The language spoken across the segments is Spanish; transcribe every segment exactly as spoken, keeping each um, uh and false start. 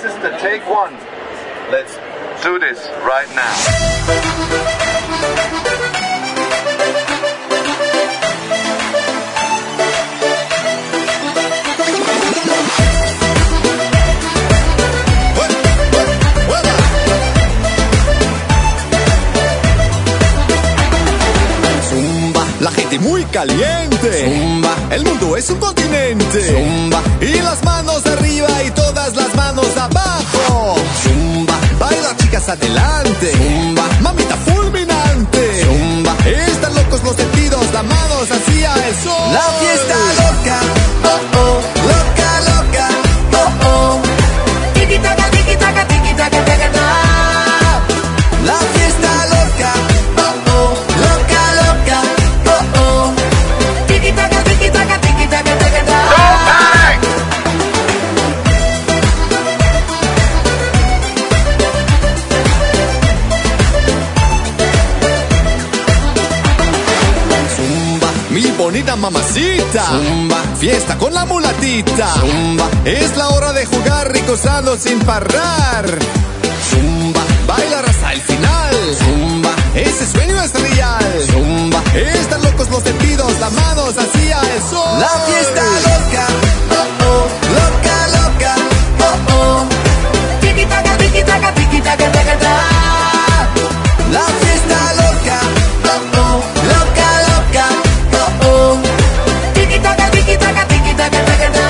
This is the take one. Let's do this right now. La gente muy caliente. Zumba. El mundo es un continente. Zumba. Y las manos arriba y todas las manos abajo. Zumba. Baila chicas adelante. Zumba. Mamita fulminante. Zumba. Están locos los sentidos, las manos hacia el sol. La fiesta loca, oh oh, loca, loca, oh oh. Tiki taka, tiki taka, tiki taka, taka, ta. La fiesta loca, oh oh, loca, loca. Mi bonita mamacita. Zumba. Fiesta con la mulatita. Zumba. Es la hora de jugar rico sano sin parar. Zumba. Bailar hasta el final. Zumba. Ese sueño es real. Zumba. Están locos los sentidos, las manos hacia el sol. La fiesta loca, oh oh, loca, loca, oh oh. Tiki taka, tiki taka, tiki taka, taka, ta. La fiesta loca, oh oh, loca, loca, oh oh. Tiki taka, tiki taka, tiki taka, taka, ta.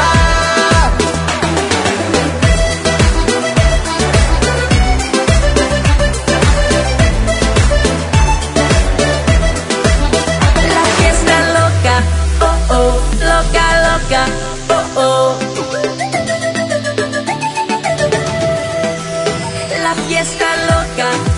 La fiesta loca.